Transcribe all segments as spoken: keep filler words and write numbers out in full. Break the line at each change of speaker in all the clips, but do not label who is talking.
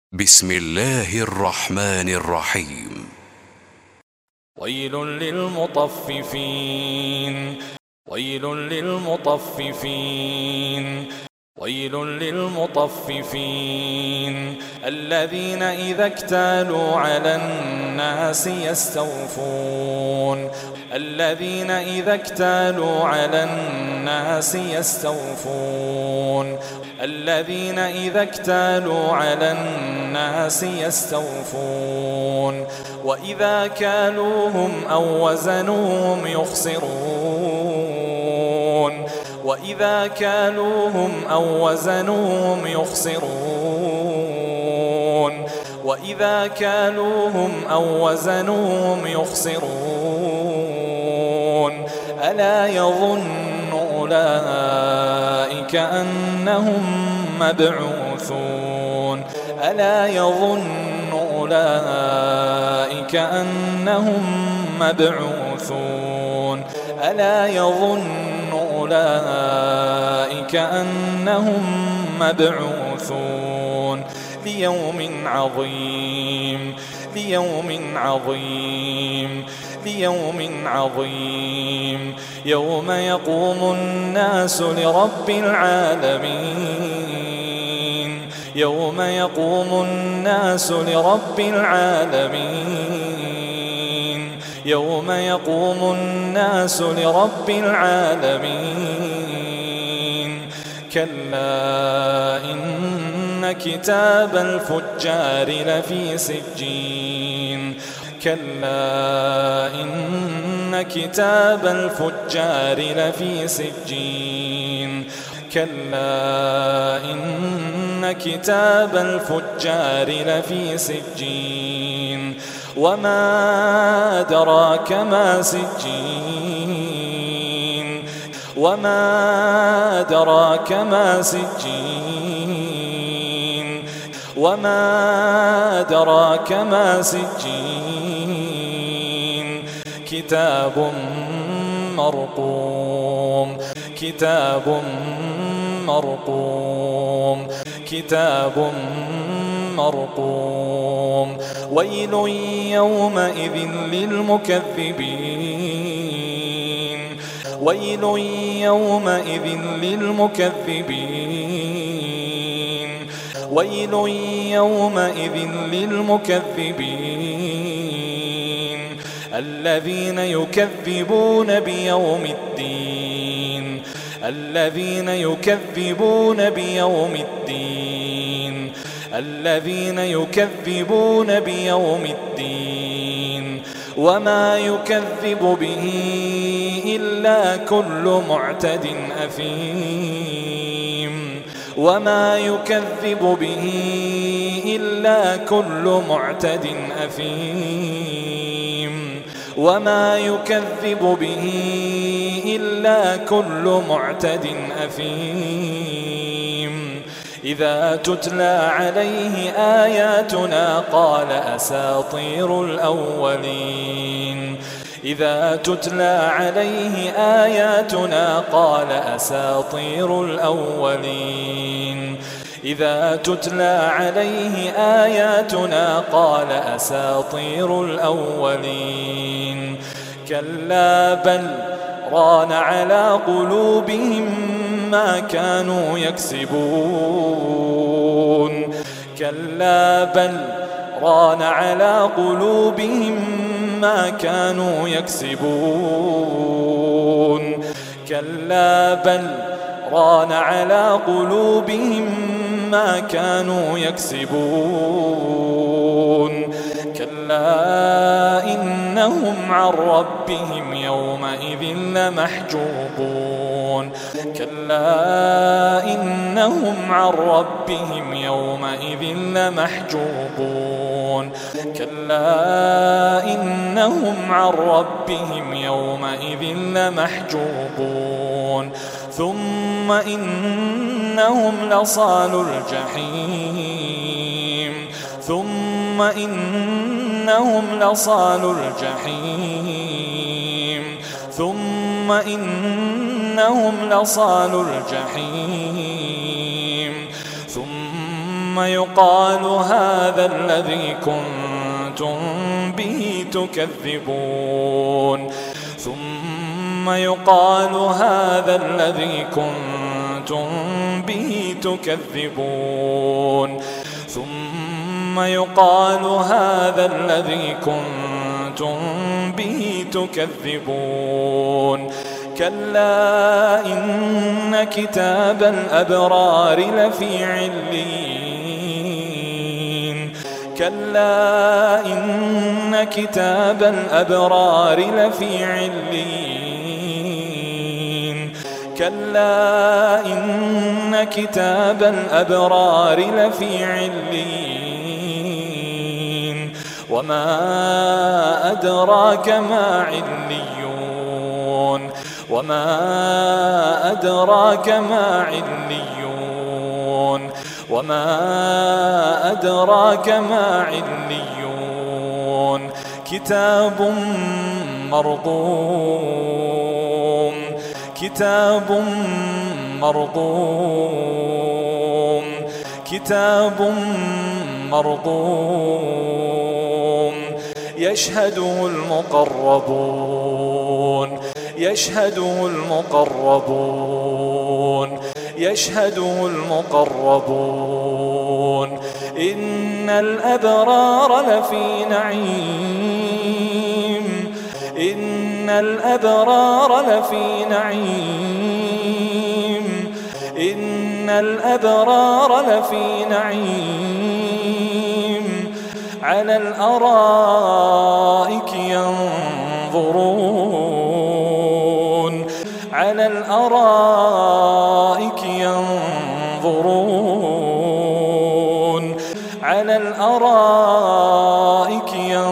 بسم الله الرحمن الرحيم.
ويل للمطففين ويل للمطففين ويل للمطففين الذين إذا اكتالوا على الناس يستوفون الذين إذا اكتالوا على الناس يستوفون الذين إذا اكتالوا على الناس يستوفون وإذا كالوهم أو وزنوهم يخسرون وإذا كالوهم أو وزنوهم يخسرون وإذا كالوهم أو وزنوهم يخسرون ألا يظن أولئك أنهم مبعوثون ألا يظن أولئك أنهم مبعوثون ألا يظن أولئك أنهم مبعوثون ليوم عظيم ليوم عظيم ليوم عظيم يوم يقوم الناس لرب العالمين يوم يقوم الناس لرب العالمين يوم يقوم الناس لرب العالمين كلا إن كتاب الفجار لفي سجين كلا إن كتاب الفجار لفي سجين كلا إن كتاب الفجار لفي سجين وما أدراك ما سجين وما أدراك ما سجين وما أدراك ما سجين كتاب مرقوم كتاب مرقوم كتاب مرقوم ويل يومئذ للمكذبين ويل يومئذ للمكذبين ويل يومئذ للمكذبين الذين يكذبون بيوم الدين الذين يكذبون بيوم الدين الذين يكذبون بيوم الدين وما يكذب به إلا كل معتد أثيم وما يكذب به إلا كل معتد أثيم وما يكذب به إلا كل معتد أثيم إذا تتلى عليه آياتنا قال أساطير الأولين إذا تتلى عليه آياتنا قال أساطير الأولين إذا تتلى عليه آياتنا قال أساطير الأولين كلا بل ران على قلوبهم ما كانوا يكسبون كلا بل ران على قلوبهم ما كانوا يكسبون كلا بل ران على قلوبهم ما كانوا يكسبون كلا إنهم عن ربهم يومئذ لمحجوبون كلا إنهم عن ربهم يومئذ لمحجوبون كلا إنهم عن ربهم يومئذ لمحجوبون ثم إنهم لصالو الجحيم ثم إنهم لصالو الجحيم ثم إنهم لصالو الجحيم ثم يقال هذا الذي كنتم به تكذبون ثم يقال هذا الذي كنتم به تكذبون ثم يقال هذا الذي كنتم به تكذبون كلا إن كتاب الأبرار لفي عليين كلا إن كتاب الأبرار لفي عليين كلا إن كتاب الأبرار لفي عليين وما أدراك ما عليون وما أدراك ما عليون وما أدراك ما عليون كتاب مرقوم كتاب مرقوم كتاب مرقوم يشهده المقربون يشهده المقربون يشهده المقربون إن الأبرار لفي نعيم إن الأبرار لفي نعيم إن الأبرار لفي نعيم على الأرائك ينظرون على الأرائك ينظرون على الأرائك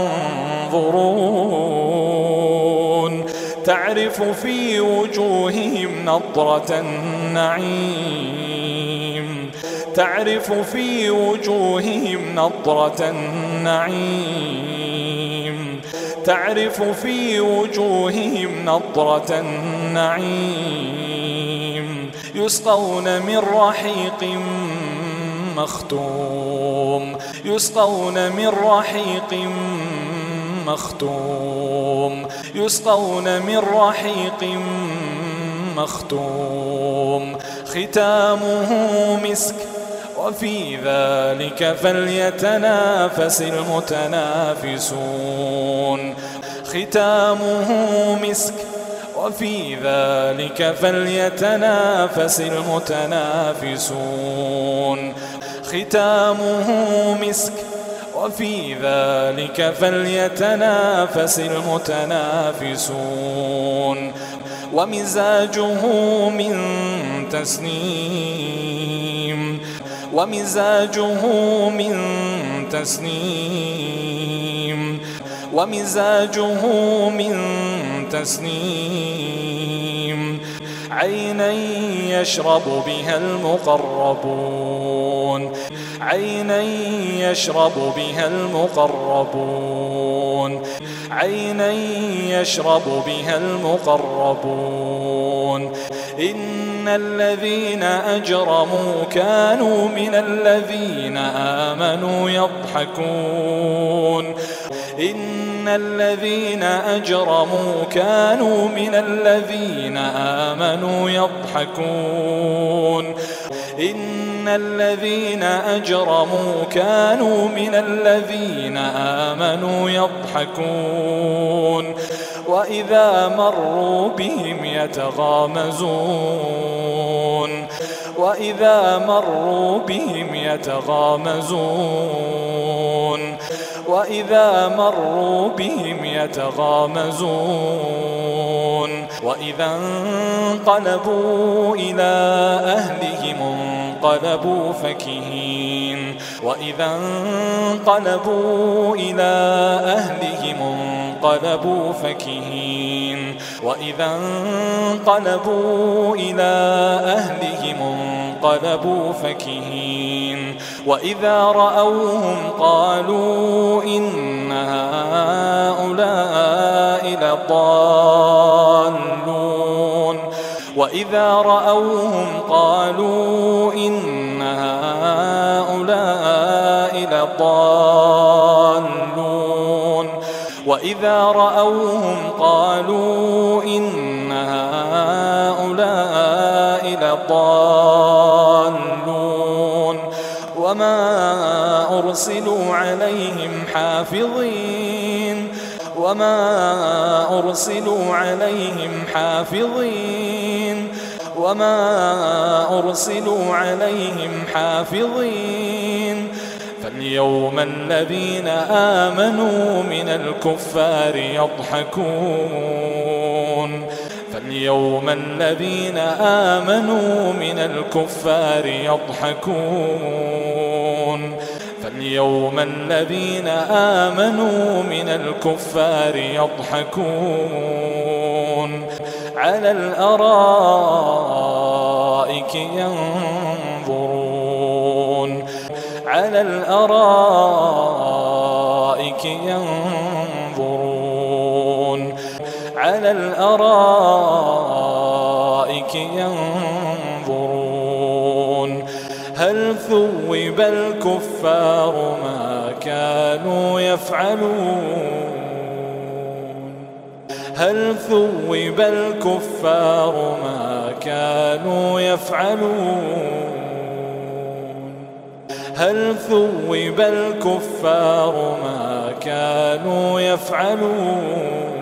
ينظرون تعرف في وجوههم نضرة النعيم تعرف في وجوههم نضرة النعيم تعرف في وجوههم نضرة النعيم يسقون من رحيق مختوم يسقون من رحيق مختوم يسقون من رحيق مختوم ختامه مسك وفي ذلك فليتنافس المتنافسون ختامه مسك وفي ذلك فليتنافس المتنافسون ختامه مسك وفي ذلك فليتنافس المتنافسون ومزاجه من تسنيم ومزاجه من تسنيم ومزاجه من تسنيم عينا يشرب بها المقربون عينا يشرب بها المقربون عينا يشرب بها المقربون إن الذين أجرموا كانوا من الذين آمنوا يضحكون إن الذين أجرموا كانوا من الذين آمنوا يضحكون إن الذين أجرموا كانوا من الذين آمنوا يضحكون وإذا مروا بهم يتغامزون وإذا مروا بهم يتغامزون وإذا مروا بهم يتغامزون وإذا انقلبوا إلى أهلهم انقلبوا فكهين وإذا انقلبوا إلى أهلهم انقلبوا فكهين وإذا انقلبوا إلى أهلهم انقلبوا فكهين وإذا رأوهم قالوا إن هؤلاء لضالون وإذا رأوهم قالوا إن هؤلاء الضالون وإذا رأوهم قالوا إن هؤلاء لضالون وما أرسلوا عليهم حافظين وما أرسلوا عليهم حافظين وما أرسلوا عليهم حافظين فاليوم الذين آمنوا من الكفار يضحكون فاليوم الذين آمنوا من الكفار يضحكون فاليوم الذين آمنوا من الكفار يضحكون على الأرائك ينظرون على الأرائك ينظرون على الأرائك ينظرون هل ثوب الكفار ما كانوا يفعلون هل ثوب الكفار ما كانوا يفعلون هل ثوب الكفار ما كانوا يفعلون